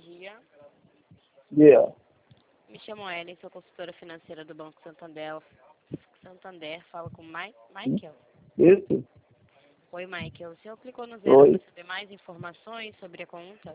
dia. Yeah. Me chamo Ellen, sou consultora financeira do Banco Santander. Fala com Michael. Isso? Oi, Michael. O senhor clicou no 0 Oi. para saber mais informações sobre a conta?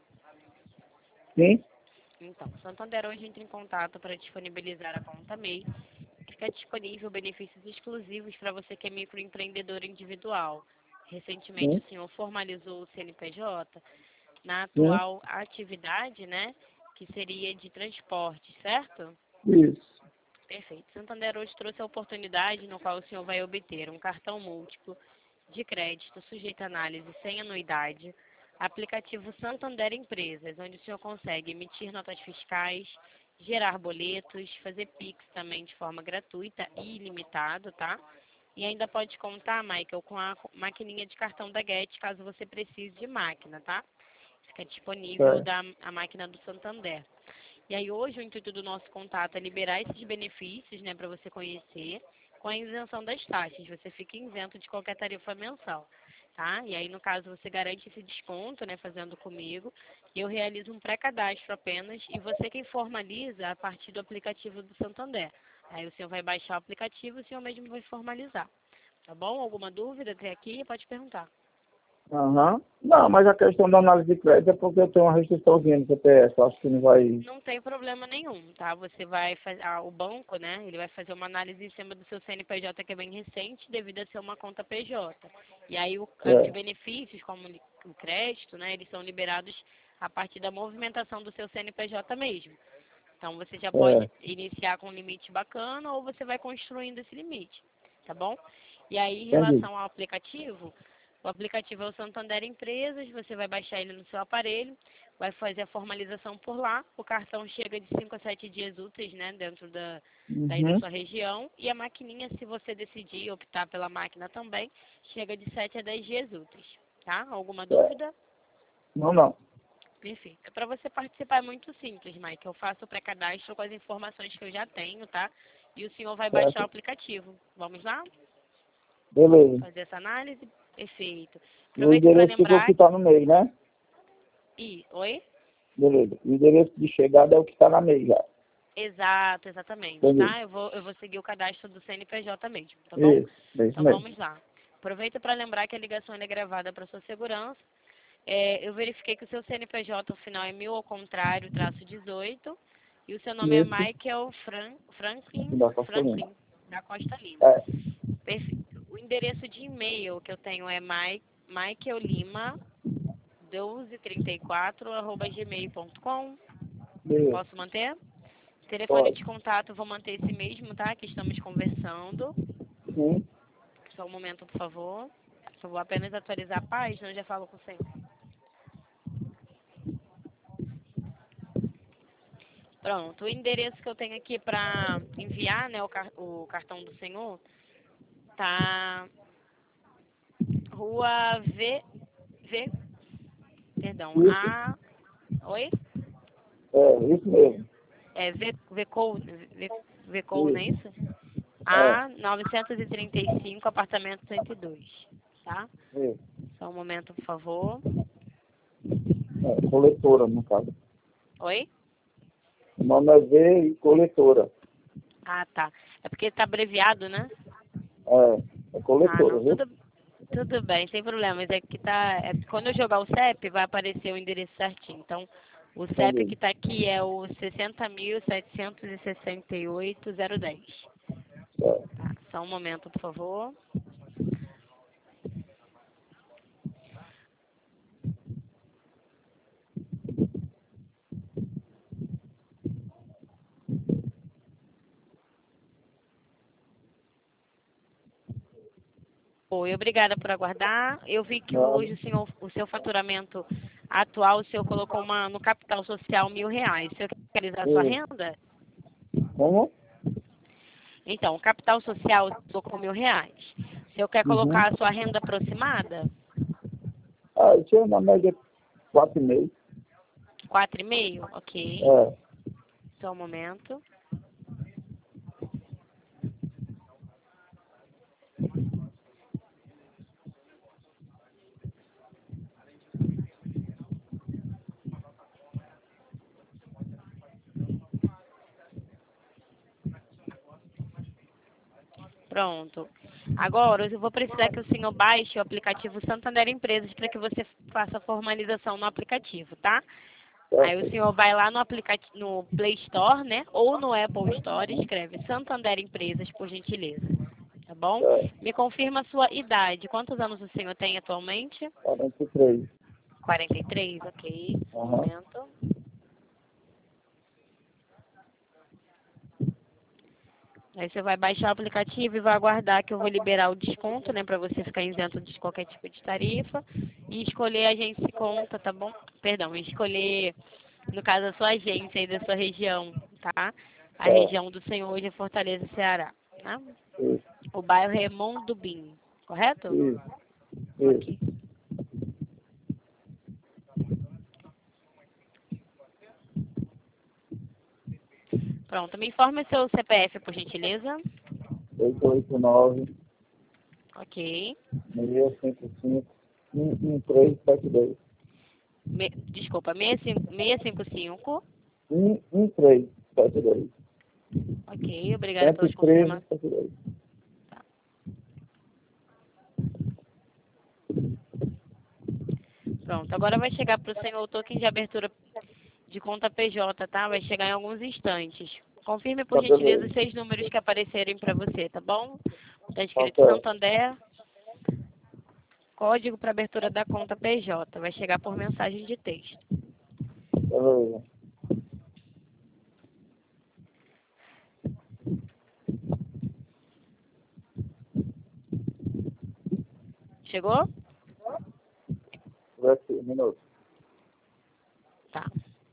Sim? Então, o Santander hoje entra em contato para disponibilizar a conta MEI. Fica disponível benefícios exclusivos para você que é microempreendedor individual. Recentemente Sim? o senhor formalizou o CNPJ na Sim? atual atividade, né, que seria de transporte, certo? Isso. Perfeito. Santander hoje trouxe a oportunidade no qual o senhor vai obter um cartão múltiplo de crédito sujeito à análise sem anuidade, aplicativo Santander Empresas, onde o senhor consegue emitir notas fiscais, gerar boletos, fazer Pix também de forma gratuita e ilimitado, tá? E ainda pode contar, Michael, com a maquininha de cartão da Get, caso você precise de máquina, tá? Fica disponível É. a máquina do Santander. E aí hoje o intuito do nosso contato é liberar esses benefícios, né, para você conhecer, com a isenção das taxas. Você fica isento de qualquer tarifa mensal, tá? E aí, no caso, você garante esse desconto, né, fazendo comigo, e eu realizo um pré-cadastro apenas, e você quem formaliza a partir do aplicativo do Santander. Aí o senhor vai baixar o aplicativo e o senhor mesmo vai formalizar. Tá bom? Alguma dúvida até aqui? Pode perguntar. Aham. Não, mas a questão da análise de crédito é porque eu tenho uma restriçãozinha no CPF. Acho que não vai... Não tem problema nenhum, tá? Você vai fazer, o banco, né, ele vai fazer uma análise em cima do seu CNPJ que é bem recente, devido a ser uma conta PJ. E aí os É. benefícios, como o crédito, né, eles são liberados a partir da movimentação do seu CNPJ mesmo. Então você já pode É. iniciar com um limite bacana ou você vai construindo esse limite, tá bom? E aí, em Entendi. relação ao aplicativo, o aplicativo é o Santander Empresas, você vai baixar ele no seu aparelho, vai fazer a formalização por lá, o cartão chega de 5 a 7 dias úteis, né, dentro daí da Uhum. sua região, e a maquininha, se você decidir optar pela máquina também, chega de 7 a 10 dias úteis, tá? Alguma É. dúvida? Não, não. Perfeito. Para você participar é muito simples, Mike. Eu faço o pré-cadastro com as informações que eu já tenho, tá? E o senhor vai baixar o Certo. aplicativo. Vamos lá? Beleza. Fazer essa análise? Perfeito. E o Aproveito para endereço ficou o que lembrar... está no meio, né? Oi? Beleza. O endereço de chegada é o que está na meio já. Exato, exatamente, Entendi. tá? Eu vou seguir o cadastro do CNPJ mesmo, tá bom? Isso. É isso Então mesmo. vamos lá. Aproveito para lembrar que a ligação é gravada para sua segurança. Eu verifiquei que o seu CNPJ, o final é 1000 ao contrário, traço 18. E o seu nome é Isso. Michael Franklin, Da Costa Lima. Franklin da Costa Lima. É. Perfeito. O endereço de e-mail que eu tenho é michaellima1234@gmail.com. Beleza. Posso manter? Telefone Pode. de contato, vou manter esse mesmo, tá? Que estamos conversando. Sim. Só um momento, por favor. Só vou apenas atualizar a página, eu já falo com você. Pronto, o endereço que eu tenho aqui para enviar, né, o cartão do senhor, tá Rua perdão, Isso. oi? Isso mesmo. É Vecou, não é Isso. isso? É. A 935, apartamento 102, tá? Isso. Só um momento, por favor. É. Coletora, no caso. Oi? O nome é V e coletora. Ah, tá. É porque tá abreviado, né? É. É Ah, coletora, não, viu? tudo bem, sem problemas. É que tá, quando eu jogar o CEP, vai aparecer o endereço certinho. Então, o CEP Entendi. que está aqui é o 60.768.010. É. Tá, só um momento, por favor. Oi, obrigada por aguardar. Eu vi que Nada. hoje o seu faturamento atual, o senhor colocou no capital social R$ 1.000. O senhor quer realizar a sua Isso. renda? Como? Então, o capital social colocou R$ 1.000. O senhor quer Uhum. colocar a sua renda aproximada? Ah, isso é na média 4,5. 4,5? Ok. É. Só um momento. Pronto. Agora, eu vou precisar que o senhor baixe o aplicativo Santander Empresas para que você faça a formalização no aplicativo, tá? Aí o senhor vai lá no Play Store, né? Ou no Apple Store, escreve Santander Empresas, por gentileza. Tá bom? Me confirma a sua idade. Quantos anos o senhor tem atualmente? 43. 43, ok. Um momento. Aí você vai baixar o aplicativo e vai aguardar que eu vou liberar o desconto, né? Pra você ficar isento de qualquer tipo de tarifa. E escolher a agência de conta, tá bom? Perdão, escolher, no caso, a sua agência aí da sua região, tá? A região do senhor hoje é Fortaleza, Ceará, tá? O bairro é Mondubim, correto? Ok. Pronto, me informe seu CPF, por gentileza. 889 Ok. 655 1372. Desculpa, 655. 1372. Ok, obrigada pelas confirmações. 11372. Tá. Pronto, agora vai chegar para o senhor o token de abertura de conta PJ, tá? Vai chegar em alguns instantes. Confirme, por gentileza, os 6 números que aparecerem para você, tá bom? Está escrito Santander, código para abertura da conta PJ. Vai chegar por mensagem de texto. Beleza. Chegou? Um minuto. Tá.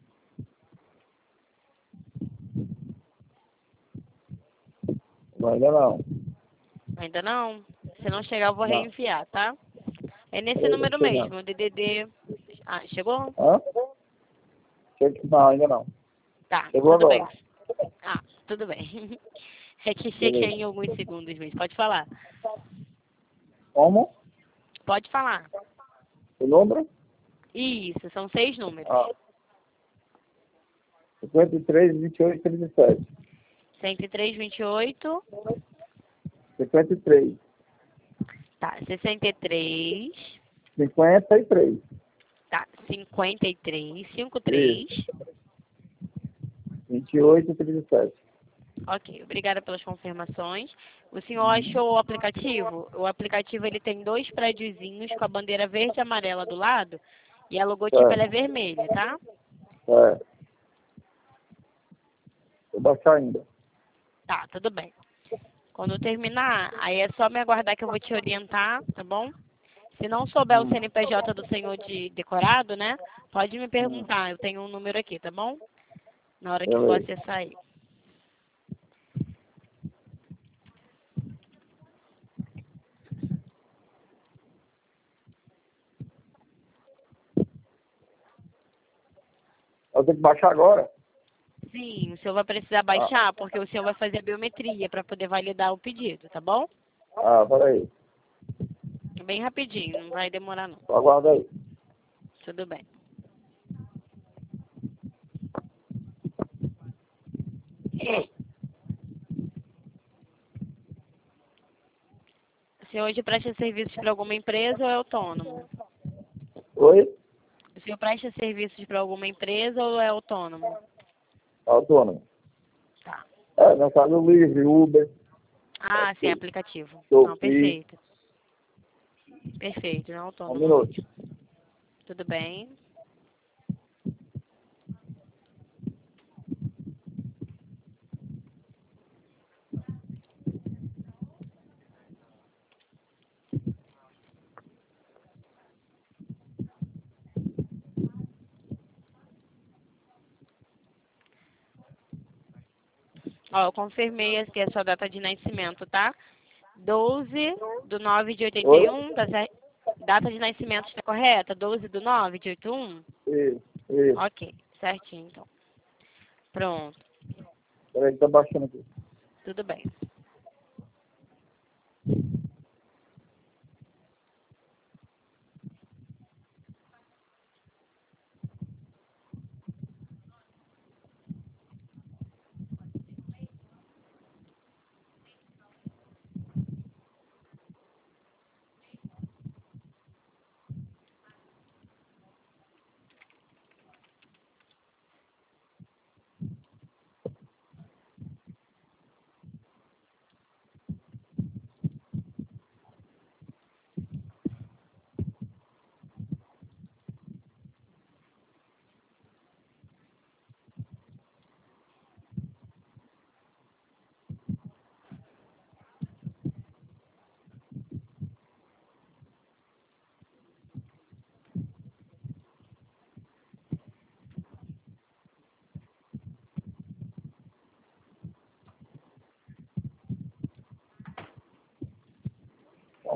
Ainda não. Ainda não? Se não chegar, eu vou Não. reenviar, tá? É nesse número mesmo, DDD. Ah, chegou? Hã? Não, ainda não. Tá, Chegou tudo agora. bem. Ah, tudo bem. É que chega em alguns segundos mesmo. Pode falar. Como? Pode falar. O número? Isso, são 6 números. 53, 28, 37. 103, 28. 53. Tá, 63. 53. Tá, 53. 53. 28, 37. Ok, obrigada pelas confirmações. O senhor achou o aplicativo? O aplicativo ele tem 2 prédiozinhos com a bandeira verde e amarela do lado e a logotipo ela é vermelha, tá? Vou baixar ainda. Tá, tudo bem. Quando eu terminar, aí é só me aguardar que eu vou te orientar, tá bom? Se não souber o CNPJ do senhor de decorado, né? Pode me perguntar, eu tenho um número aqui, tá bom? Na hora que for acessar aí. Eu tenho que baixar agora? Sim, o senhor vai precisar baixar, porque o senhor vai fazer a biometria para poder validar o pedido, tá bom? Peraí. É bem rapidinho, não vai demorar não. Aguarda aí. Tudo bem. O senhor hoje presta serviços para alguma empresa ou é autônomo? Oi? O senhor presta serviços para alguma empresa ou é autônomo? Autônomo. Tá. Mercado Livre, Uber. Ah, sim, aplicativo. Não, perfeito. Perfeito, não é autônomo. Um minuto. Tudo bem. Ó, eu confirmei aqui a sua data de nascimento, tá? 12/9/81, tá certo? Data de nascimento está correta? 12/9/81? Isso. Ok, certinho então. Pronto, Peraí, tá baixando aqui. tudo bem.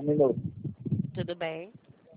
minuto. Tudo bem.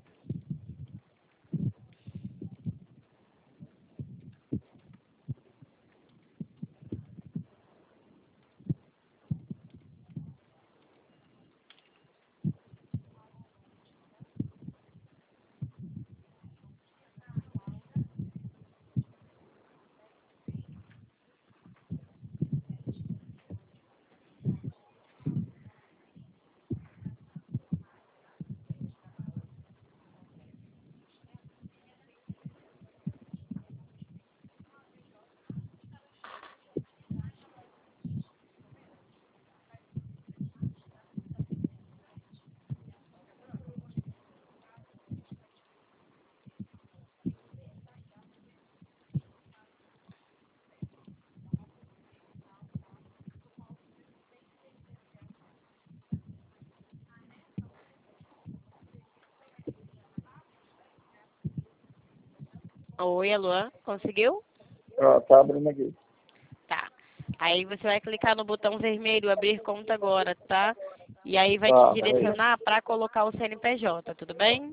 Oi, Luan, conseguiu? Tá abrindo aqui. Tá. Aí você vai clicar no botão vermelho, abrir conta agora, tá? E aí vai Tá, te direcionar para colocar o CNPJ, tudo bem?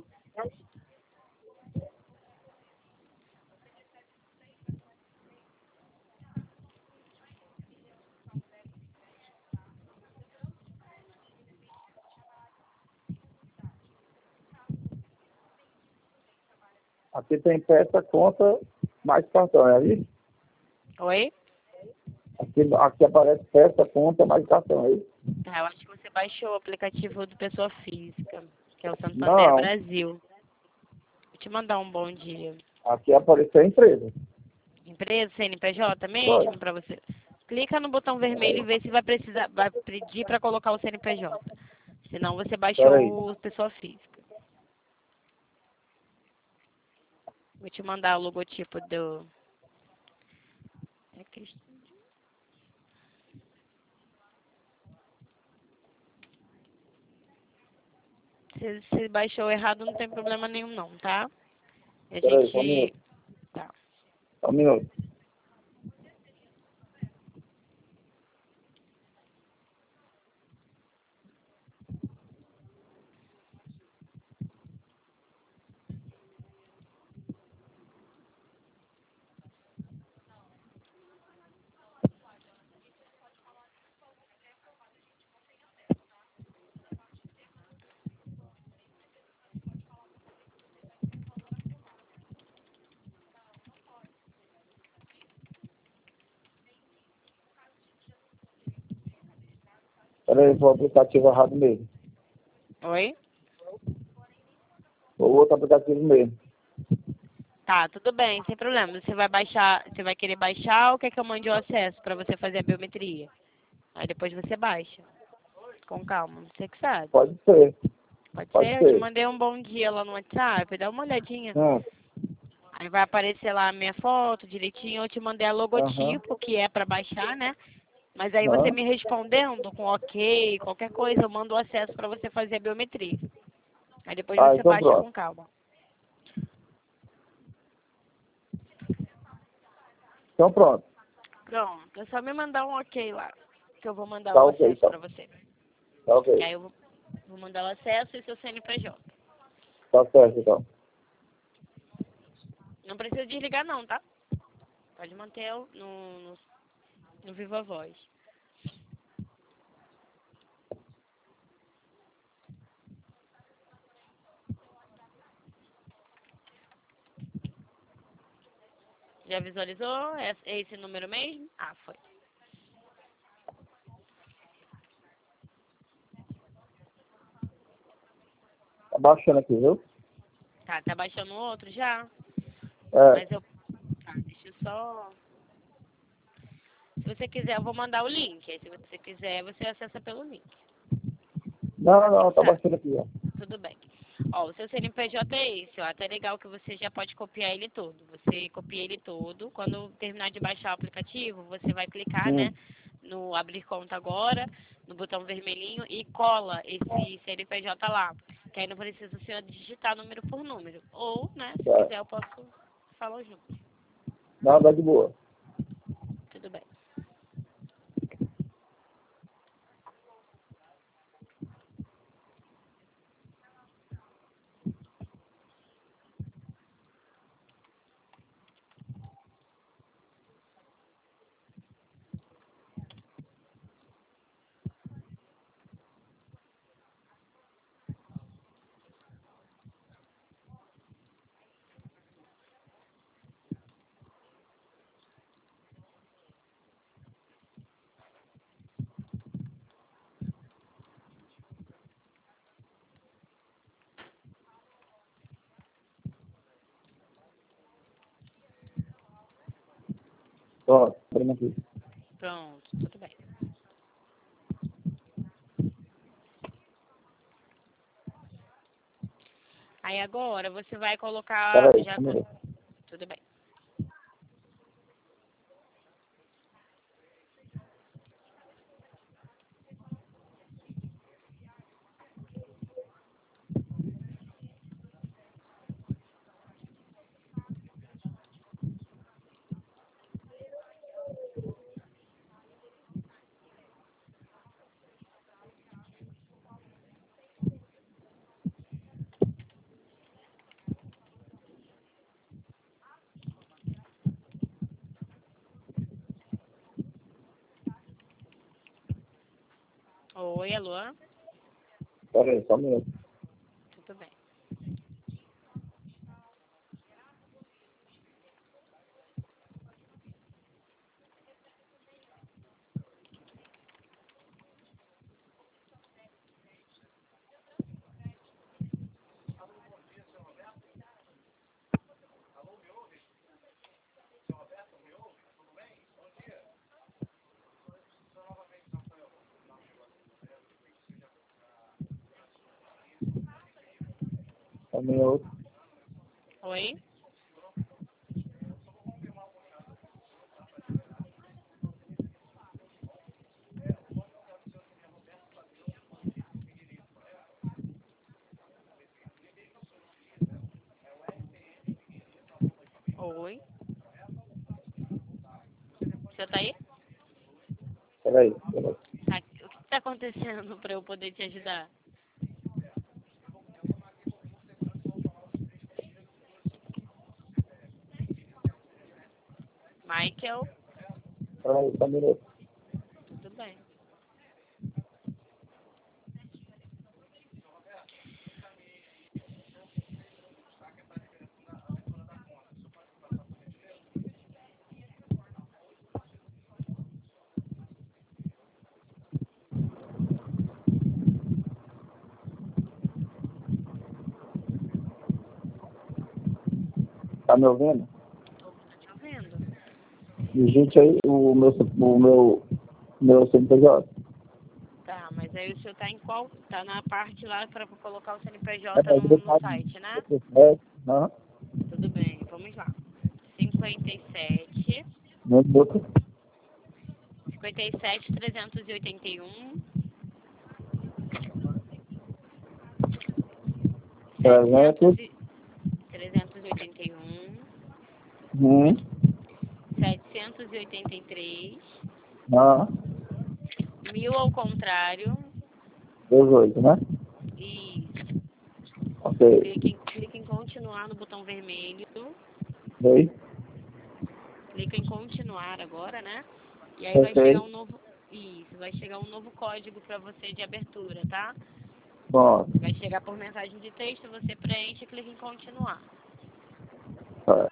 Aqui tem peça, conta, mais cartão, é isso? Oi? Aqui aparece peça, conta, mais cartão, é isso? Tá, eu acho que você baixou o aplicativo do Pessoa Física, que é o Santander Não, Brasil. Vou te mandar um bom dia. aqui apareceu a empresa. Empresa, CNPJ mesmo, para você. Clica no botão vermelho e vê se vai precisar, vai pedir para colocar o CNPJ. Senão você Peraí. baixou o Pessoa Física. Vou te mandar o logotipo do... É Cristo. Se baixou errado, não tem problema nenhum não, tá? A Peraí, só um gente... minuto. Tá. Só um minuto. Peraí, foi o aplicativo errado mesmo. Oi? Foi o outro aplicativo mesmo. Tá, tudo bem, sem problema. Você vai baixar, você vai querer baixar ou quer que eu mande o acesso para você fazer a biometria? Aí depois você baixa. Com calma, você que sabe. Pode ser. Pode Pode ser? Eu te ser. mandei um bom dia lá no WhatsApp, dá uma olhadinha. Hum, Aí vai aparecer lá a minha foto direitinho, eu te mandei a Aham. logotipo, que é para baixar, né? Mas aí você Aham. me respondendo com ok, qualquer coisa, eu mando o acesso para você fazer a biometria. Aí depois Ah, você então baixa pronto. com calma. Então pronto. Pronto, é só me mandar um ok lá, que eu vou mandar Tá o ok, acesso então. para você. Tá E ok. aí eu vou mandar o acesso e seu CNPJ. Tá certo, então. Não precisa desligar não, tá? Pode manter no Viva Voz. Já visualizou? É esse número mesmo? Ah, foi. Tá baixando aqui, viu? Tá baixando o outro já? É. Mas eu... Tá, deixa eu só... Se você quiser, eu vou mandar o link. Aí se você quiser, você acessa pelo link. Não, Você não, que tá sabe. baixando aqui, ó. Tudo bem. Ó, o seu CNPJ é esse, ó. Até legal que você já pode copiar ele todo. Você copia ele todo. Quando terminar de baixar o aplicativo, você vai clicar, né? Hum. No abrir conta agora, no botão vermelhinho, e cola esse CNPJ lá. Que aí não precisa você digitar número por número. Ou, né, se Tá. quiser, eu posso falar junto. Não, tá de boa. Tudo bem. Pronto, abrindo aqui. Pronto, tudo bem. Aí agora você vai colocar... Peraí, já... Tudo bem. Oi, alô? Peraí, só um minuto. Tudo bem. Só um minuto. Oi? Oi? Você tá aí? Peraí. Tá. O que tá acontecendo para eu poder te ajudar? Michael? Peraí, só um minuto. Tudo bem. Tá me ouvindo? Tô te ouvindo. Digite aí meu CNPJ. Tá, mas aí o senhor tá em qual? Tá na parte lá para colocar o CNPJ É, no site, né? Aham. Tudo bem, vamos lá. 57, Notebook. 57, 381, 300. 381, Uhum. 783, Aham. 1000 ao contrário, 18, né? e Ok. clique em continuar no botão vermelho, Oi. clica em continuar agora, né? E aí vai chegar Ok. um novo, isso, vai chegar um novo código para você de abertura, tá? Pronto. Vai chegar por mensagem de texto, você preenche e clica em continuar. Tá.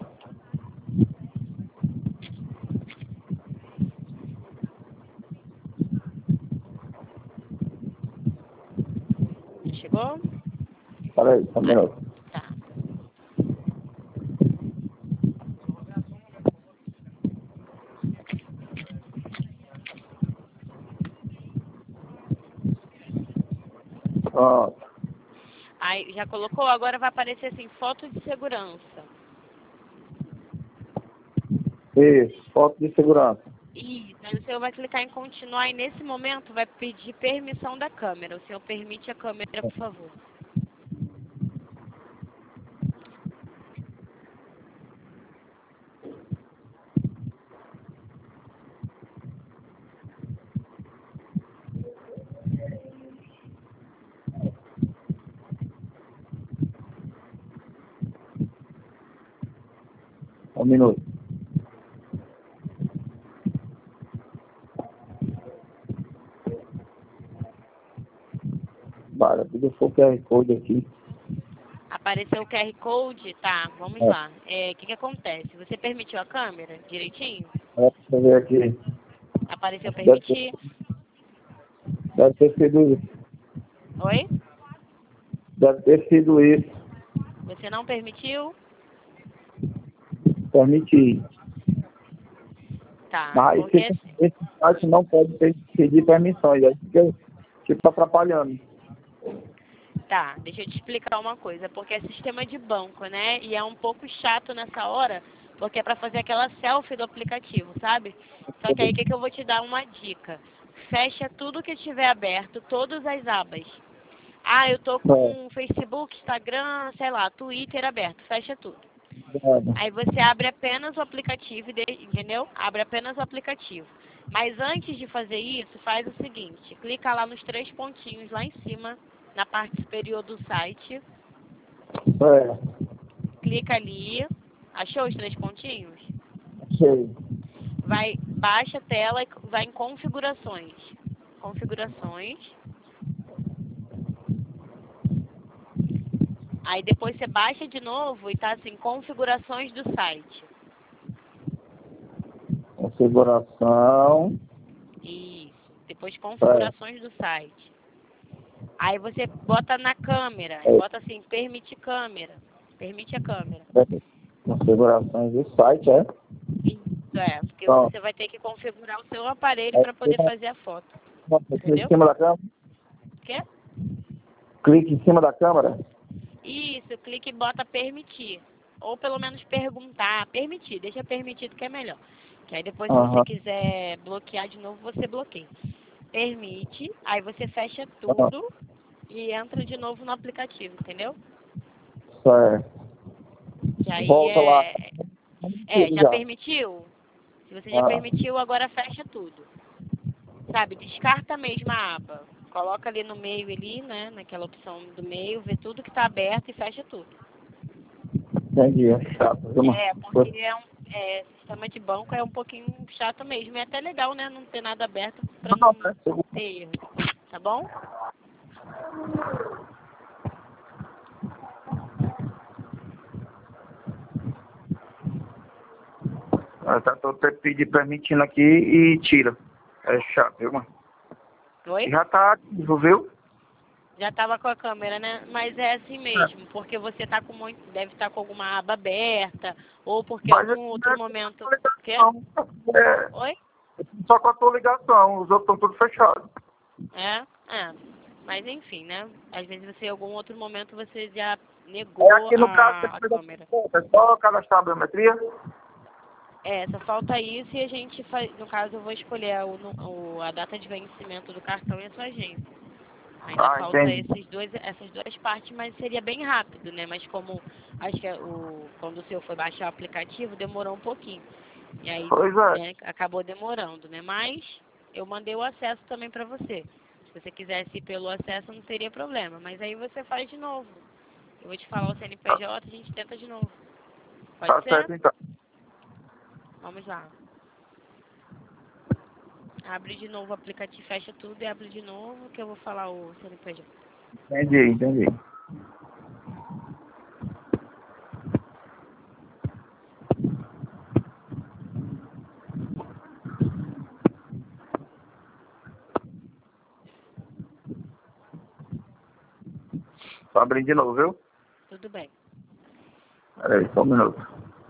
Chegou? Peraí, só um Ah, minuto. tá. Pronto. Aí já colocou, agora vai aparecer assim, foto de segurança. Isso. Foto de segurança. Isso, aí o senhor vai clicar em continuar e nesse momento vai pedir permissão da câmera. O senhor permite a câmera, por favor. Um minuto. Vale, deixa eu o QR Code aqui. Apareceu o QR Code? Tá, vamos É. lá. O que acontece? Você permitiu a câmera direitinho? Deixa eu ver aqui. Apareceu Deve ter, permitir? deve ter sido isso. Oi? Deve ter sido isso. Você não permitiu? Permitir. Tá, Mas porque esse site não pode pedir permissão, e aí fica tipo atrapalhando. tá, deixa eu te explicar uma coisa, porque é sistema de banco, né? E é um pouco chato nessa hora, porque é para fazer aquela selfie do aplicativo, sabe? Só que aí o que eu vou te dar uma dica? Fecha tudo que estiver aberto, todas as abas. Ah, eu tô com Facebook, Instagram, sei lá, Twitter aberto, fecha tudo. Aí você abre apenas o aplicativo, entendeu? Abre apenas o aplicativo. Mas antes de fazer isso, faz o seguinte, clica lá nos 3 pontinhos lá em cima, na parte superior do site. Clica ali. Achou os 3 pontinhos? Sei. Baixa a tela e vai em configurações. Configurações. Aí depois você baixa de novo e tá assim, configurações do site. Configuração. Isso. Depois configurações do site. Aí você bota na câmera, bota assim, permite câmera. Permite a câmera. Configurações do site, é? Isso, porque você vai ter que configurar o seu aparelho para poder fazer a foto. Clique em cima da câmera? Quê? Clique em cima da câmera? Isso, clique e bota permitir. Ou pelo menos perguntar, permitir, deixa permitido que é melhor. Que aí depois se você quiser bloquear de novo, você bloqueia. Permite, aí você fecha tudo e entra de novo no aplicativo, entendeu? Certo. Que aí Volta lá. já permitiu? Se você já permitiu, agora fecha tudo. Sabe, descarta mesmo a aba. Coloca ali no meio, ali, né? Naquela opção do meio, vê tudo que está aberto e fecha tudo. Entendi. Chato. Porque sistema de banco é um pouquinho chato mesmo. É até legal, né? Não ter nada aberto para não ter erro. Tá bom? Tô pedindo permitindo aqui e tira. É chato, viu, mano? Oi? Já tá ativo, viu? Já tava com a câmera, né? Mas é assim mesmo, porque você tá com deve estar com alguma aba aberta, ou porque algum outro momento. Quê? Oi? Só com a tua ligação, os outros estão todos fechados. Mas enfim, né? Às vezes você, em algum outro momento, você já negou aqui no caso, a câmera. É só cadastrar a biometria? Só falta isso e a gente faz, no caso eu vou escolher a data de vencimento do cartão e a sua agência. Ainda falta essas duas partes, mas seria bem rápido, né? Mas como acho que quando o seu foi baixar o aplicativo, demorou um pouquinho. E aí né, acabou demorando, né? Mas eu mandei o acesso também para você. Se você quisesse ir pelo acesso, não teria problema. Mas aí você faz de novo. Eu vou te falar o CNPJ, a gente tenta de novo. Pode ser? Certo, então. Vamos lá. Abre de novo o aplicativo, fecha tudo e abre de novo, que eu vou falar o CNPJ. Entendi. Tô abrindo de novo, viu? Tudo bem. Peraí, só um minuto.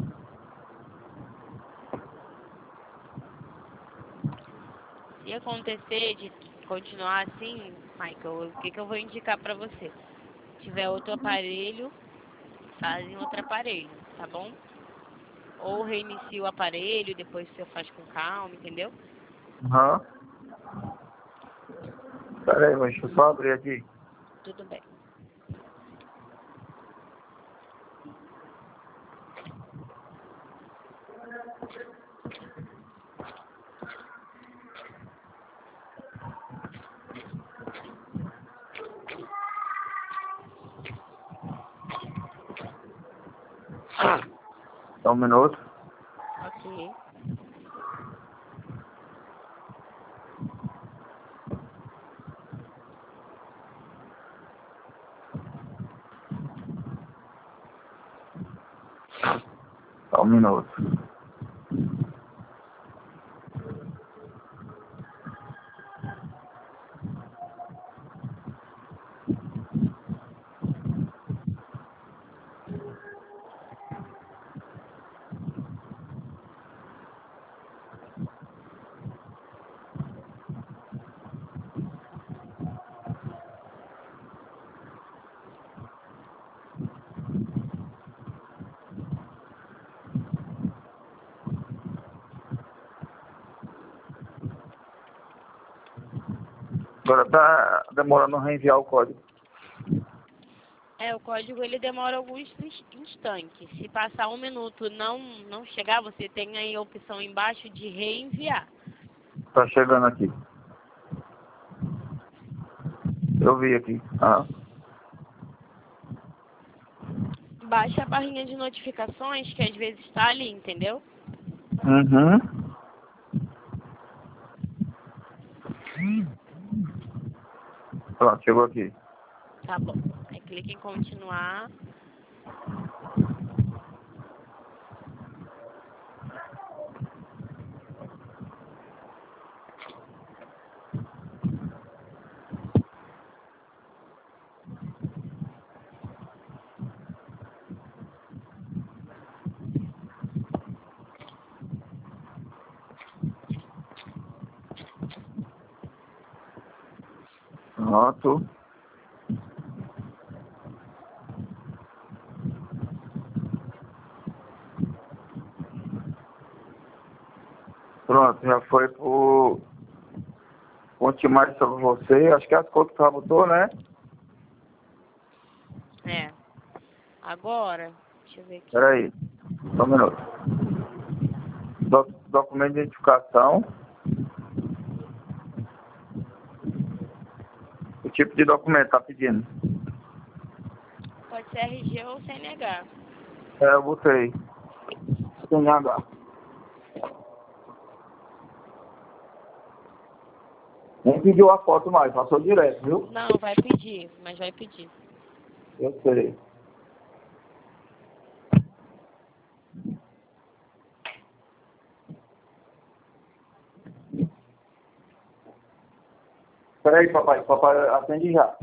Se acontecer de continuar assim, Michael, o que eu vou indicar pra você? Se tiver outro aparelho, faz em outro aparelho, tá bom? Ou reinicia o aparelho, depois você faz com calma, entendeu? Peraí, deixa eu só abrir aqui. Tudo bem. Só um minuto. Ok. Só um minuto. Agora tá demorando a reenviar o código. O código ele demora alguns instantes. Se passar 1 minuto e não chegar, você tem aí a opção embaixo de reenviar. Tá chegando aqui. Eu vi aqui. Ah. Baixa a barrinha de notificações que às vezes está ali, entendeu? Uhum. Pronto, chegou aqui. Tá bom. Aí clica em continuar. Pronto. Pronto, já foi pro... Conte mais sobre você. Acho que as coisas que você botou, né? Agora, deixa eu ver aqui. Peraí. Só um minuto. Documento de identificação. O tipo de documento tá pedindo? Pode ser RG ou CNH. Eu botei. CNH. Nem pediu a foto mais, passou direto, viu? Não, vai pedir, mas vai pedir. Eu sei. Peraí, papai. Papai atende já.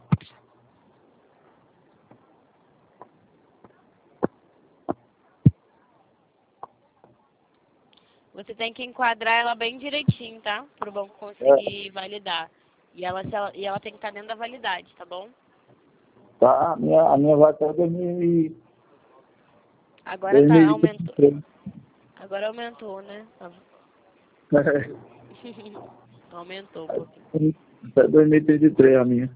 Você tem que enquadrar ela bem direitinho, tá? Para o banco conseguir validar. E ela tem que estar dentro da validade, tá bom? Tá, a minha vai até 2000 Agora aumentou. 2023. Agora aumentou, né? Aumentou um pouquinho. Até 2033 a minha.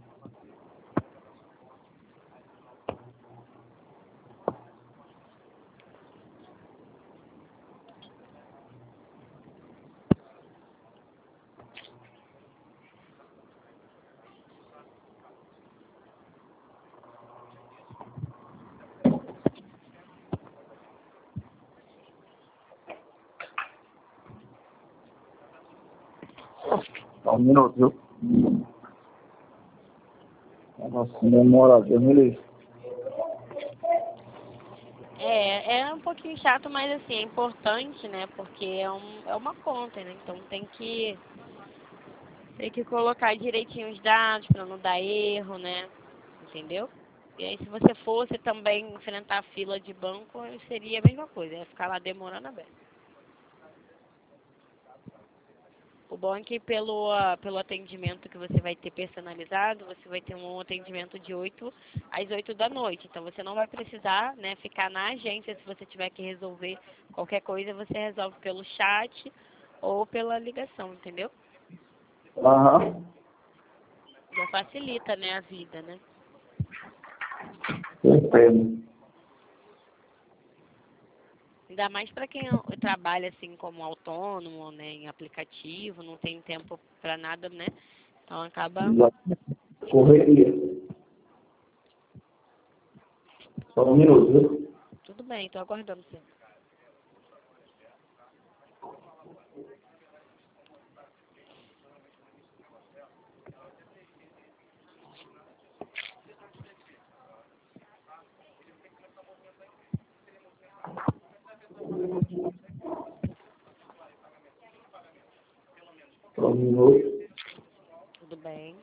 Só um minuto, viu? Nossa, demora, Deus me livre. É um pouquinho chato, mas assim, é importante, né? Porque é uma conta, né? Então tem que colocar direitinho os dados para não dar erro, né? Entendeu? E aí se você fosse também enfrentar a fila de banco, seria a mesma coisa, ia ficar lá demorando a beça. O bom é que pelo atendimento que você vai ter personalizado, você vai ter um atendimento de 8 às 8 da noite. Então você não vai precisar, né, ficar na agência. Se você tiver que resolver qualquer coisa, você resolve pelo chat ou pela ligação, entendeu? Aham. Já facilita, né, a vida, né? Entendo. Ainda mais para quem trabalha assim como autônomo, né, em aplicativo, não tem tempo para nada, né? Então acaba. Correria. Só um minuto, viu? Tudo bem, tô aguardando você. Só um minuto. Tudo bem.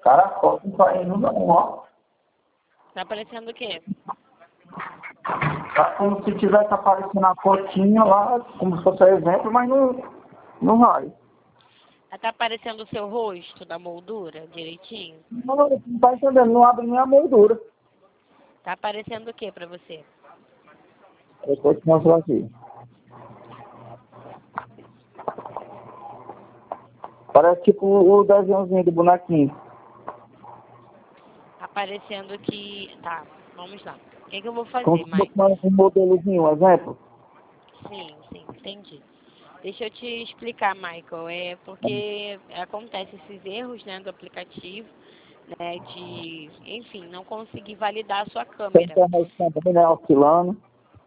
Cara, a foto não tá indo não, ó. Tá aparecendo o quê? Tá como se tivesse aparecendo a fotinha lá, como se fosse exemplo, mas não vai. Tá aparecendo o seu rosto da moldura direitinho? Não tá entendendo, não abre nem a moldura. Tá aparecendo o quê pra você? Eu vou te mostrar aqui. Parece tipo o desenhozinho do bonequinho. Aparecendo que... Tá, vamos lá. O que eu vou Como fazer, se Mike? fosse um modelozinho, um exemplo. Sim, entendi. Deixa eu te explicar, Michael. É porque acontece esses erros, né, do aplicativo, né, de, enfim, não conseguir validar a sua Tem câmera. internet também, né, oscilando.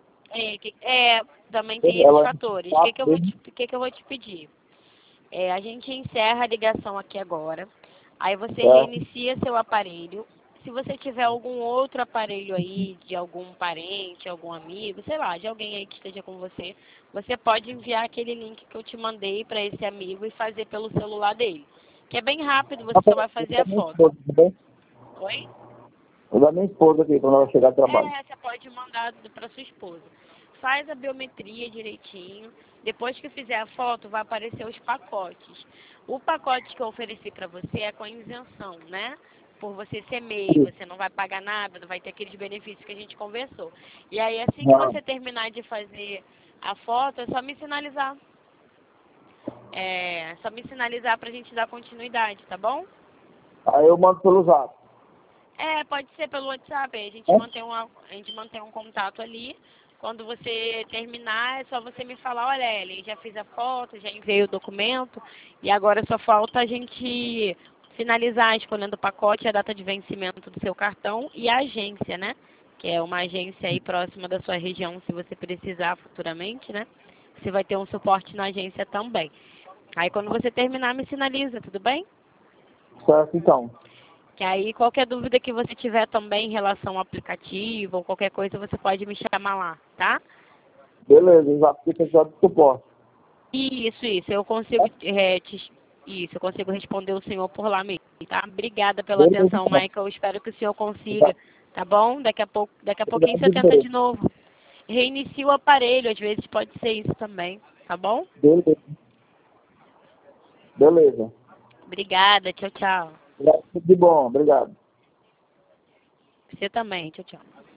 Também tem esses Ela fatores. tá O que eu vou te pedir? A gente encerra a ligação aqui agora. Aí você certo. reinicia seu aparelho. Se você tiver algum outro aparelho aí, de algum parente, algum amigo, sei lá, de alguém aí que esteja com você, você pode enviar aquele link que eu te mandei para esse amigo e fazer pelo celular dele. Que é bem rápido, você só vai fazer a Da minha foto. esposa, tudo bem? Oi? O da minha esposa aqui, quando ela chegar do trabalho. Você pode mandar para sua esposa. Faz a biometria direitinho. Depois que fizer a foto, vai aparecer os pacotes. O pacote que eu ofereci para você é com isenção, né? Por você ser MEI, você não vai pagar nada, não vai ter aqueles benefícios que a gente conversou. E aí, assim que Não. você terminar de fazer a foto, é só me sinalizar. É só me sinalizar pra gente dar continuidade, tá bom? Aí eu mando pelo zap. Pode ser pelo WhatsApp. A gente Né? mantém um contato ali. Quando você terminar, é só você me falar, olha, Ellen, já fiz a foto, já enviei o documento, e agora só falta a gente finalizar escolhendo o pacote, a data de vencimento do seu cartão e a agência, né? Que é uma agência aí próxima da sua região, se você precisar futuramente, né? Você vai ter um suporte na agência também. Aí quando você terminar, me sinaliza, tudo bem? Certo, então. Que aí qualquer dúvida que você tiver também em relação ao aplicativo ou qualquer coisa, você pode me chamar lá, tá? Beleza, o zap fica só de suporte. Isso, eu consigo isso, eu consigo responder o senhor por lá mesmo, tá? Obrigada pela Beleza, atenção, então. Michael. Espero que o senhor consiga, tá bom? Daqui a pouquinho Obrigado, você tenta beleza. de novo. Reinicia o aparelho, às vezes pode ser isso também, tá bom? Beleza. Beleza. Obrigada, tchau, tchau. Tudo de bom, obrigado. Você também, tchau, tchau.